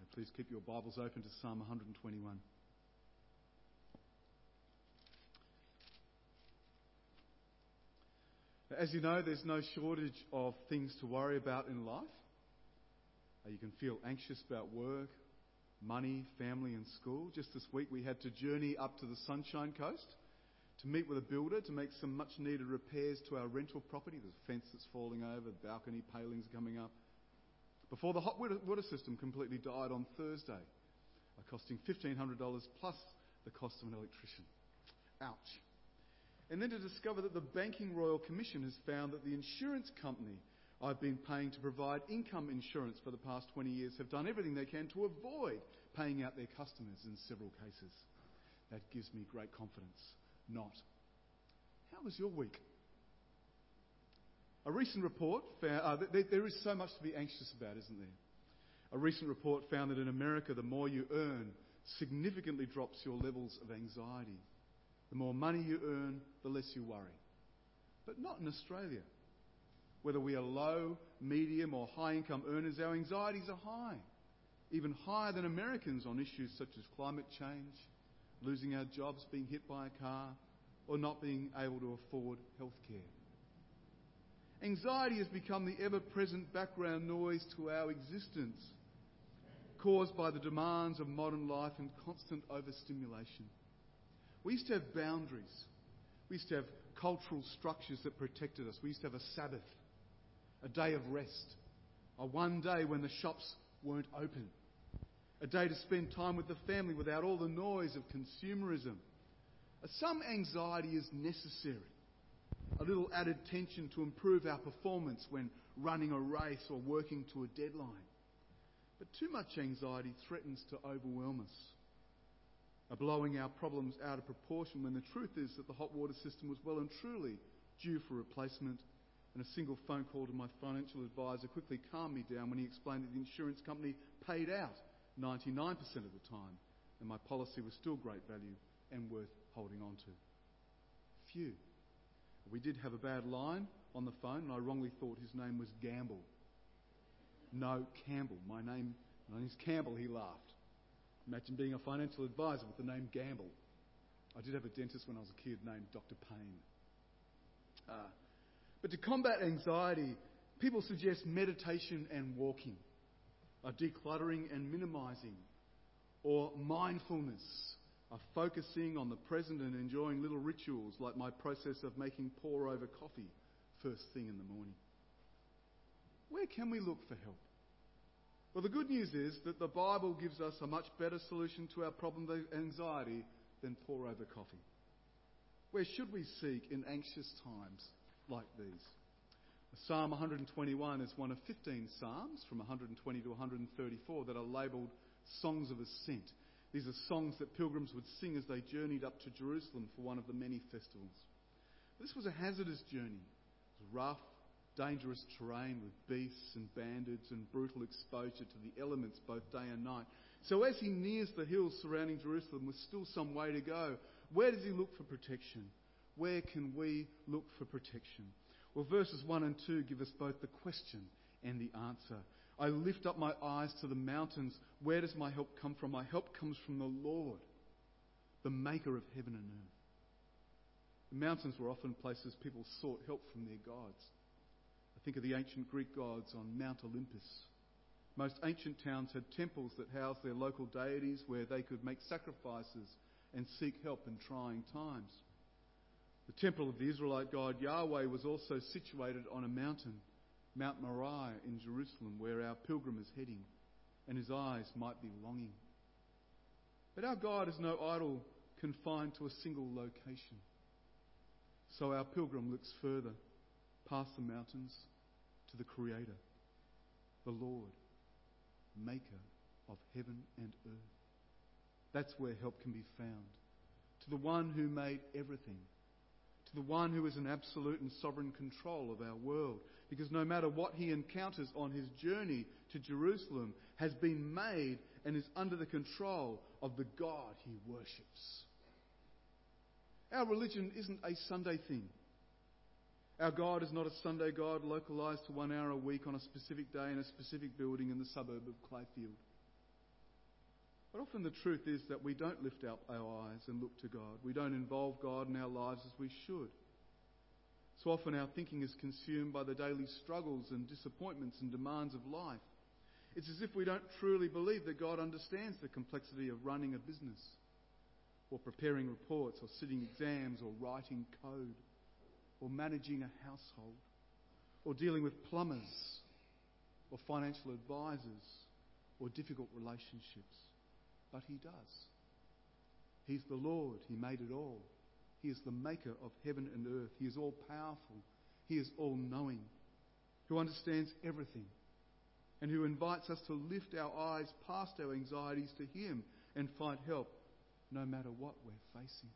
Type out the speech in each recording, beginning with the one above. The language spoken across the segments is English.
Please keep your Bibles open to Psalm 121. As you know, there's no shortage of things to worry about in life. You can feel anxious about work, money, family and school. Just this week we had to journey up to the Sunshine Coast to meet with a builder to make some much needed repairs to our rental property. There's a fence that's falling over, the balcony palings are coming up. Before the hot water system completely died on Thursday, costing $1,500 plus the cost of an electrician. Ouch. And then to discover that the Banking Royal Commission has found that the insurance company I've been paying to provide income insurance for the past 20 years have done everything they can to avoid paying out their customers in several cases. That gives me great confidence. Not. How was your week? A recent report found... there is so much to be anxious about, isn't there? A recent report found that in America, the more you earn significantly drops your levels of anxiety. The more money you earn, the less you worry. But not in Australia. Whether we are low, medium or high income earners, our anxieties are high. Even higher than Americans on issues such as climate change, losing our jobs, being hit by a car, or not being able to afford healthcare. Anxiety has become the ever-present background noise to our existence, caused by the demands of modern life and constant overstimulation. We used to have boundaries. We used to have cultural structures that protected us. We used to have a Sabbath, a day of rest, a one day when the shops weren't open, a day to spend time with the family without all the noise of consumerism. Some anxiety is necessary. A little added tension to improve our performance when running a race or working to a deadline. But too much anxiety threatens to overwhelm us, blowing our problems out of proportion when the truth is that the hot water system was well and truly due for replacement, and a single phone call to my financial advisor quickly calmed me down when he explained that the insurance company paid out 99% of the time and my policy was still great value and worth holding on to. Phew. We did have a bad line on the phone and I wrongly thought his name was Gamble. No, Campbell. My name's Campbell, he laughed. Imagine being a financial advisor with the name Gamble. I did have a dentist when I was a kid named Dr. Payne. But to combat anxiety, people suggest meditation and walking, decluttering and minimising, or mindfulness, focusing on the present and enjoying little rituals like my process of making pour-over coffee first thing in the morning. Where can we look for help? Well, the good news is that the Bible gives us a much better solution to our problem of anxiety than pour-over coffee. Where should we seek in anxious times like these? Psalm 121 is one of 15 psalms from 120 to 134 that are labelled Songs of Ascent. These are songs that pilgrims would sing as they journeyed up to Jerusalem for one of the many festivals. This was a hazardous journey. It was rough, dangerous terrain with beasts and bandits and brutal exposure to the elements both day and night. So as he nears the hills surrounding Jerusalem with still some way to go, where does he look for protection? Where can we look for protection? Well, verses 1 and 2 give us both the question and the answer. I lift up my eyes to the mountains. Where does my help come from? My help comes from the Lord, the maker of heaven and earth. The mountains were often places people sought help from their gods. I think of the ancient Greek gods on Mount Olympus. Most ancient towns had temples that housed their local deities where they could make sacrifices and seek help in trying times. The temple of the Israelite god Yahweh was also situated on a mountain, Mount Moriah in Jerusalem, where our pilgrim is heading, and his eyes might be longing. But our God is no idol confined to a single location. So our pilgrim looks further, past the mountains, to the Creator, the Lord, Maker of heaven and earth. That's where help can be found. To the one who made everything. To the one who is in absolute and sovereign control of our world. Because no matter what he encounters on his journey to Jerusalem has been made and is under the control of the God he worships. Our religion isn't a Sunday thing. Our God is not a Sunday God localised to 1 hour a week on a specific day in a specific building in the suburb of Clayfield. But often the truth is that we don't lift up our eyes and look to God. We don't involve God in our lives as we should. So often our thinking is consumed by the daily struggles and disappointments and demands of life. It's as if we don't truly believe that God understands the complexity of running a business, or preparing reports, or sitting exams, or writing code, or managing a household, or dealing with plumbers, or financial advisors, or difficult relationships. But He does. He's the Lord. He made it all. He is the maker of heaven and earth. He is all-powerful. He is all-knowing, who understands everything, and who invites us to lift our eyes past our anxieties to Him and find help no matter what we're facing.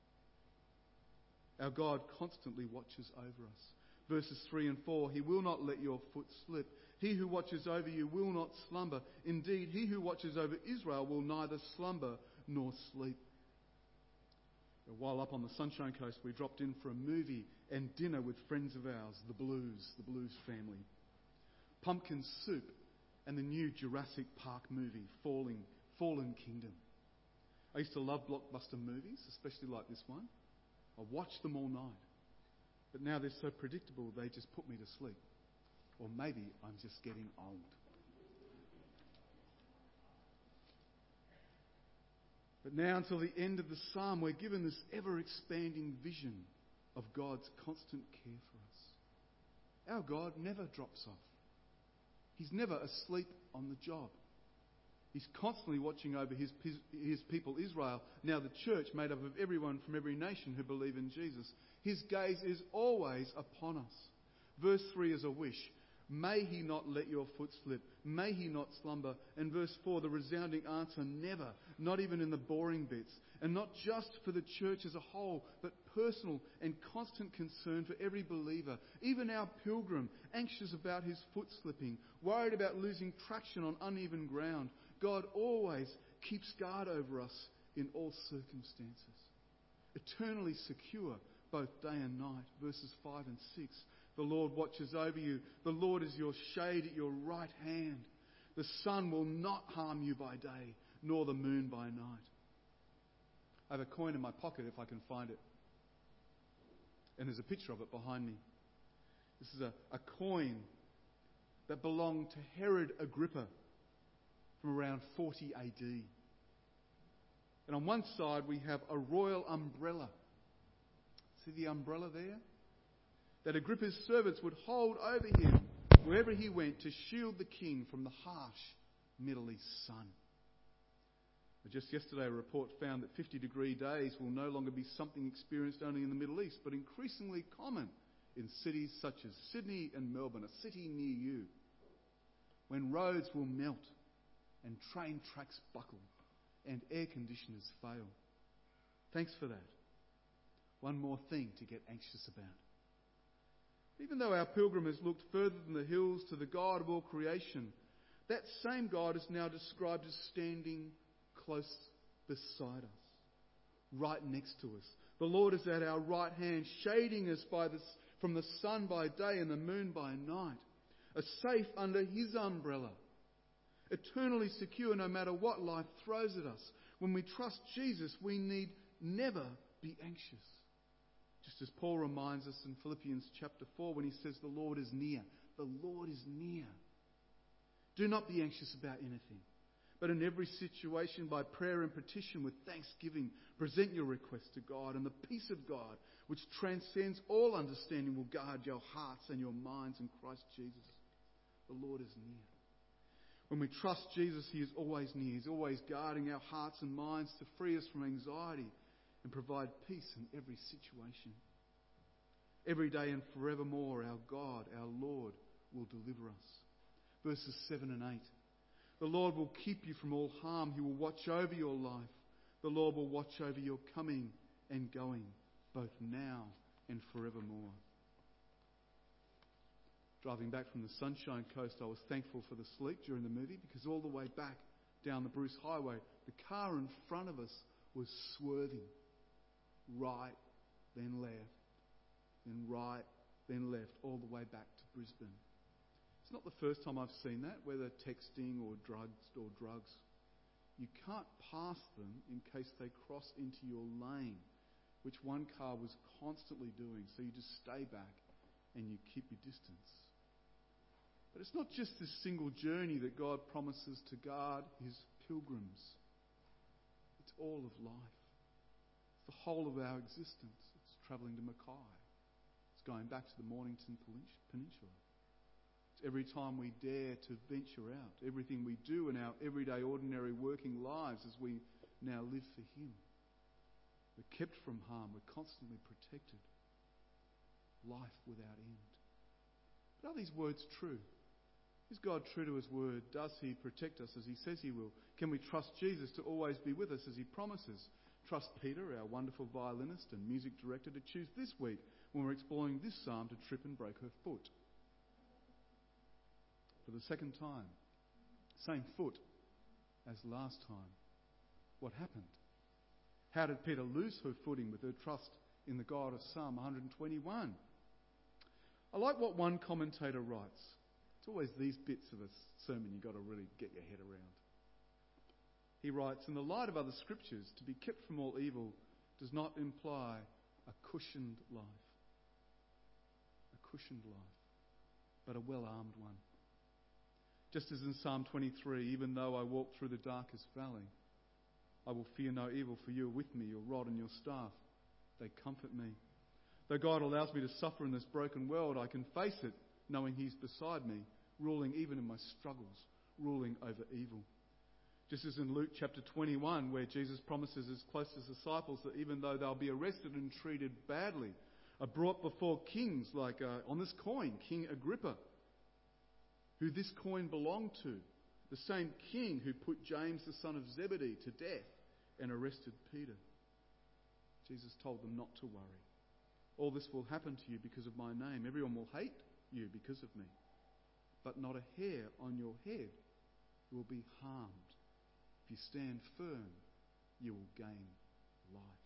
Our God constantly watches over us. Verses 3 and 4, He will not let your foot slip. He who watches over you will not slumber. Indeed, He who watches over Israel will neither slumber nor sleep. While up on the Sunshine Coast, we dropped in for a movie and dinner with friends of ours, the Blues family. Pumpkin Soup and the new Jurassic Park movie, Fallen Kingdom. I used to love blockbuster movies, especially like this one. I watched them all night. But now they're so predictable, they just put me to sleep. Or maybe I'm just getting old. But now, until the end of the psalm, we're given this ever-expanding vision of God's constant care for us. Our God never drops off. He's never asleep on the job. He's constantly watching over his people Israel, now the church made up of everyone from every nation who believe in Jesus. His gaze is always upon us. Verse 3 is a wish. May He not let your foot slip. May He not slumber. And verse 4, the resounding answer, never, not even in the boring bits. And not just for the church as a whole, but personal and constant concern for every believer. Even our pilgrim, anxious about his foot slipping, worried about losing traction on uneven ground. God always keeps guard over us in all circumstances. Eternally secure both day and night. Verses 5 and 6. The Lord watches over you. The Lord is your shade at your right hand. The sun will not harm you by day, nor the moon by night. I have a coin in my pocket if I can find it. And there's a picture of it behind me. This is a coin that belonged to Herod Agrippa from around 40 AD. And on one side we have a royal umbrella. See the umbrella there? That Agrippa's servants would hold over him wherever he went to shield the king from the harsh Middle East sun. But just yesterday, a report found that 50-degree days will no longer be something experienced only in the Middle East, but increasingly common in cities such as Sydney and Melbourne, a city near you, when roads will melt and train tracks buckle and air conditioners fail. Thanks for that. One more thing to get anxious about. Even though our pilgrim has looked further than the hills to the God of all creation, that same God is now described as standing close beside us, right next to us. The Lord is at our right hand, shading us from the sun by day and the moon by night, safe under His umbrella, eternally secure no matter what life throws at us. When we trust Jesus, we need never be anxious. Just as Paul reminds us in Philippians chapter 4 when he says the Lord is near. The Lord is near. Do not be anxious about anything, but in every situation by prayer and petition with thanksgiving, present your requests to God, and the peace of God, which transcends all understanding, will guard your hearts and your minds in Christ Jesus. The Lord is near. When we trust Jesus, He is always near. He's always guarding our hearts and minds to free us from anxiety and provide peace in every situation. Every day and forevermore, our God, our Lord, will deliver us. Verses 7 and 8. The Lord will keep you from all harm. He will watch over your life. The Lord will watch over your coming and going, both now and forevermore. Driving back from the Sunshine Coast, I was thankful for the sleep during the movie, because all the way back down the Bruce Highway, the car in front of us was swerving. Right, then left, then right, then left, all the way back to Brisbane. It's not the first time I've seen that, whether texting or drugs. You can't pass them in case they cross into your lane, which one car was constantly doing. So you just stay back and you keep your distance. But it's not just this single journey that God promises to guard his pilgrims. It's all of life. It's the whole of our existence. It's travelling to Mackay. It's going back to the Mornington Peninsula. It's every time we dare to venture out. Everything we do in our everyday, ordinary working lives as we now live for him. We're kept from harm. We're constantly protected. Life without end. But are these words true? Is God true to his word? Does he protect us as he says he will? Can we trust Jesus to always be with us as he promises? Trust Peter, our wonderful violinist and music director, to choose this week when we're exploring this psalm to trip and break her foot. For the second time. Same foot as last time. What happened? How did Peter lose her footing with her trust in the God of Psalm 121? I like what one commentator writes. It's always these bits of a sermon you've got to really get your head around. He writes, in the light of other scriptures, to be kept from all evil does not imply a cushioned life. A cushioned life, but a well-armed one. Just as in Psalm 23, even though I walk through the darkest valley, I will fear no evil, for you are with me, your rod and your staff, they comfort me. Though God allows me to suffer in this broken world, I can face it, knowing he's beside me, ruling even in my struggles, ruling over evil. Just as in Luke chapter 21, where Jesus promises his closest disciples that even though they'll be arrested and treated badly, are brought before kings like on this coin, King Agrippa, who this coin belonged to, the same king who put James the son of Zebedee to death and arrested Peter. Jesus told them not to worry. All this will happen to you because of my name. Everyone will hate you because of me. But not a hair on your head will be harmed. If you stand firm, you will gain life.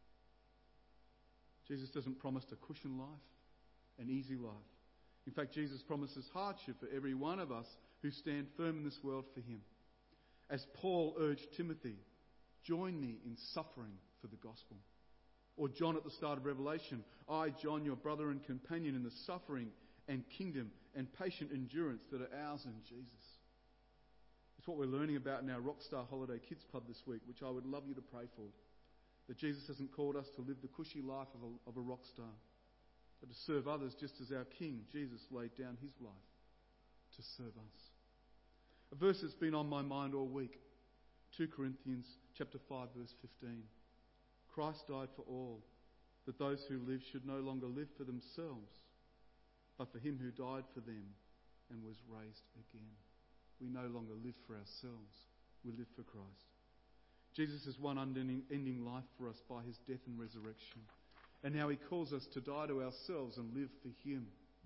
Jesus doesn't promise a cushion life, an easy life. In fact, Jesus promises hardship for every one of us who stand firm in this world for him. As Paul urged Timothy, join me in suffering for the gospel. Or John at the start of Revelation, I, John, your brother and companion in the suffering and kingdom and patient endurance that are ours in Jesus. It's what we're learning about in our Rockstar Holiday Kids Club this week, which I would love you to pray for. That Jesus hasn't called us to live the cushy life of a rock star, but to serve others just as our King, Jesus, laid down his life to serve us. A verse that's been on my mind all week, 2 Corinthians chapter 5, verse 15. Christ died for all, that those who live should no longer live for themselves, but for him who died for them and was raised again. We no longer live for ourselves. We live for Christ. Jesus has won unending life for us by his death and resurrection. And now he calls us to die to ourselves and live for him.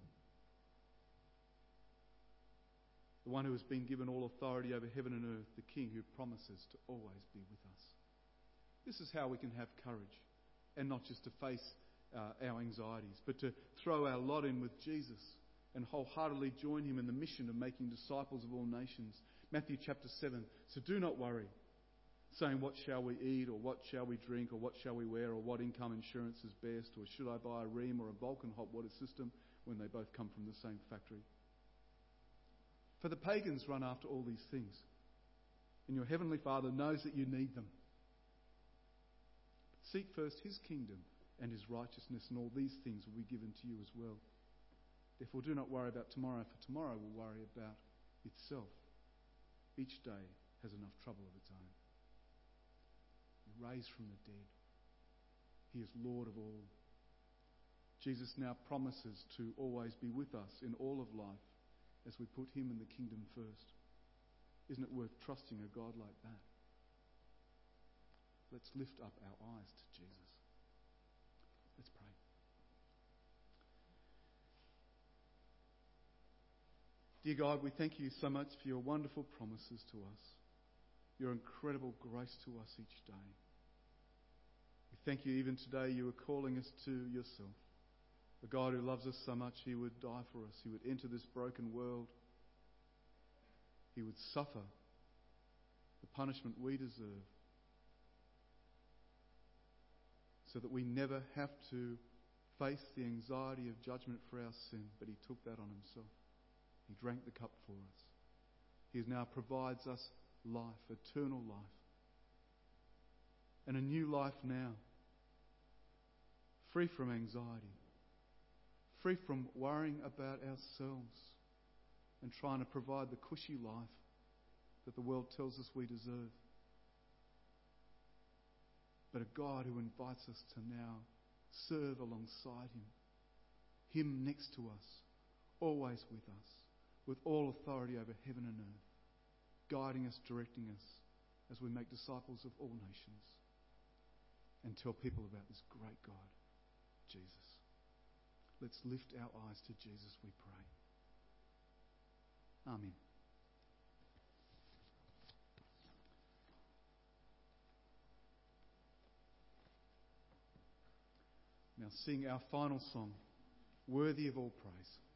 The one who has been given all authority over heaven and earth, the King who promises to always be with us. This is how we can have courage, and not just to face our anxieties, but to throw our lot in with Jesus and wholeheartedly join him in the mission of making disciples of all nations. Matthew chapter 7. So do not worry, saying, what shall we eat, or what shall we drink, or what shall we wear, or what income insurance is best, or should I buy a Rheem or a Vulcan hot water system when they both come from the same factory? For the pagans run after all these things, and your heavenly Father knows that you need them. But seek first his kingdom and his righteousness, and all these things will be given to you as well. Therefore do not worry about tomorrow, for tomorrow will worry about itself. Each day has enough trouble of its own. He raised from the dead. He is Lord of all. Jesus now promises to always be with us in all of life as we put him in the kingdom first. Isn't it worth trusting a God like that? Let's lift up our eyes to Jesus. Let's pray. Dear God, we thank you so much for your wonderful promises to us, your incredible grace to us each day. We thank you even today you are calling us to yourself. A God who loves us so much he would die for us. He would enter this broken world. He would suffer the punishment we deserve, so that we never have to face the anxiety of judgment for our sin, but he took that on himself. He drank the cup for us. He now provides us life, eternal life, and a new life now, free from anxiety, free from worrying about ourselves and trying to provide the cushy life that the world tells us we deserve. But a God who invites us to now serve alongside him next to us, always with us, with all authority over heaven and earth, guiding us, directing us as we make disciples of all nations and tell people about this great God, Jesus. Let's lift our eyes to Jesus, we pray. Amen. Now sing our final song, Worthy of All Praise.